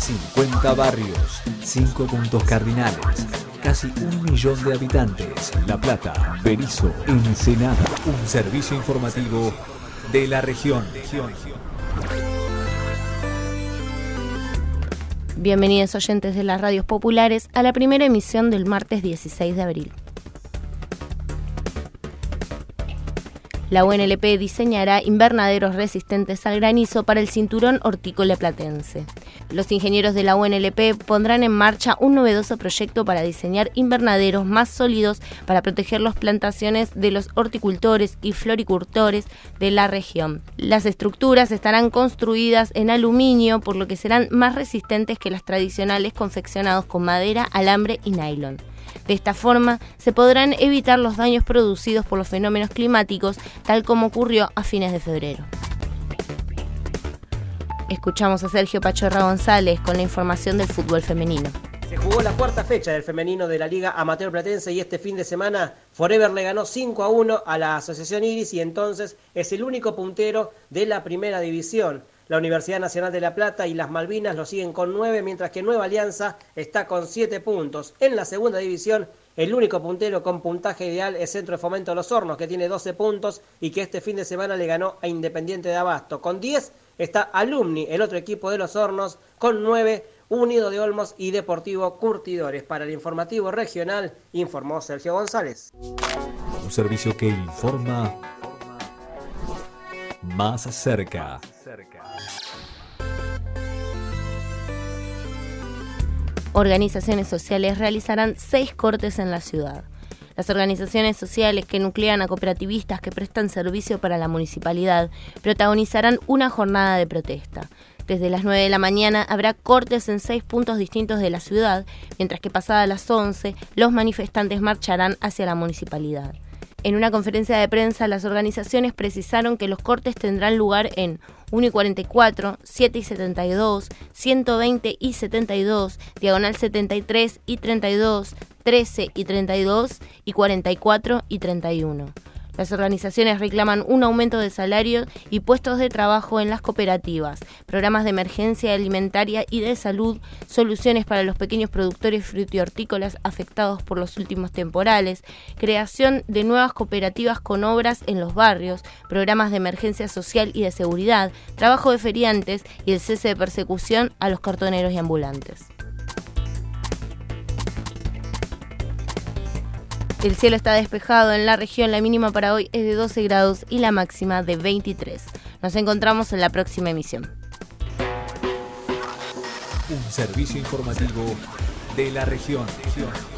50 barrios, 5 puntos cardinales, casi 1 millón de habitantes. La Plata, Berisso, Ensenada. Un servicio informativo de la región. Bienvenidos oyentes de las radios populares a la primera emisión del martes 16 de abril. La UNLP diseñará invernaderos resistentes al granizo para el cinturón hortícola platense. Los ingenieros de la UNLP pondrán en marcha un novedoso proyecto para diseñar invernaderos más sólidos para proteger las plantaciones de los horticultores y floricultores de la región. Las estructuras estarán construidas en aluminio, por lo que serán más resistentes que las tradicionales confeccionados con madera, alambre y nylon. De esta forma, se podrán evitar los daños producidos por los fenómenos climáticos, tal como ocurrió a fines de febrero. Escuchamos a Sergio Pachorra González con la información del fútbol femenino. Se jugó la cuarta fecha del femenino de la Liga Amateur Platense y este fin de semana Forever le ganó 5-1 a la Asociación Iris y entonces es el único puntero de la primera división. La Universidad Nacional de La Plata y las Malvinas lo siguen con 9, mientras que Nueva Alianza está con 7 puntos. En la segunda división, el único puntero con puntaje ideal es Centro de Fomento Los Hornos, que tiene 12 puntos y que este fin de semana le ganó a Independiente de Abasto. Con 10 está Alumni, el otro equipo de Los Hornos, con 9, Unido de Olmos y Deportivo Curtidores. Para el informativo regional, informó Sergio González. Un servicio que informa más cerca. Organizaciones sociales realizarán 6 cortes en la ciudad. Las organizaciones sociales que nuclean a cooperativistas que prestan servicio para la municipalidad protagonizarán una jornada de protesta. Desde las 9 de la mañana habrá cortes en 6 puntos distintos de la ciudad, mientras que pasadas las 11 los manifestantes marcharán hacia la municipalidad. En una conferencia de prensa, las organizaciones precisaron que los cortes tendrán lugar en 1 y 44, 7 y 72, 120 y 72, diagonal 73 y 32, 13 y 32 y 44 y 31. Las organizaciones reclaman un aumento de salario y puestos de trabajo en las cooperativas, programas de emergencia alimentaria y de salud, soluciones para los pequeños productores frutihortícolas afectados por los últimos temporales, creación de nuevas cooperativas con obras en los barrios, programas de emergencia social y de seguridad, trabajo de feriantes y el cese de persecución a los cartoneros y ambulantes. El cielo está despejado en la región, la mínima para hoy es de 12 grados y la máxima de 23. Nos encontramos en la próxima emisión. Un servicio informativo de la región.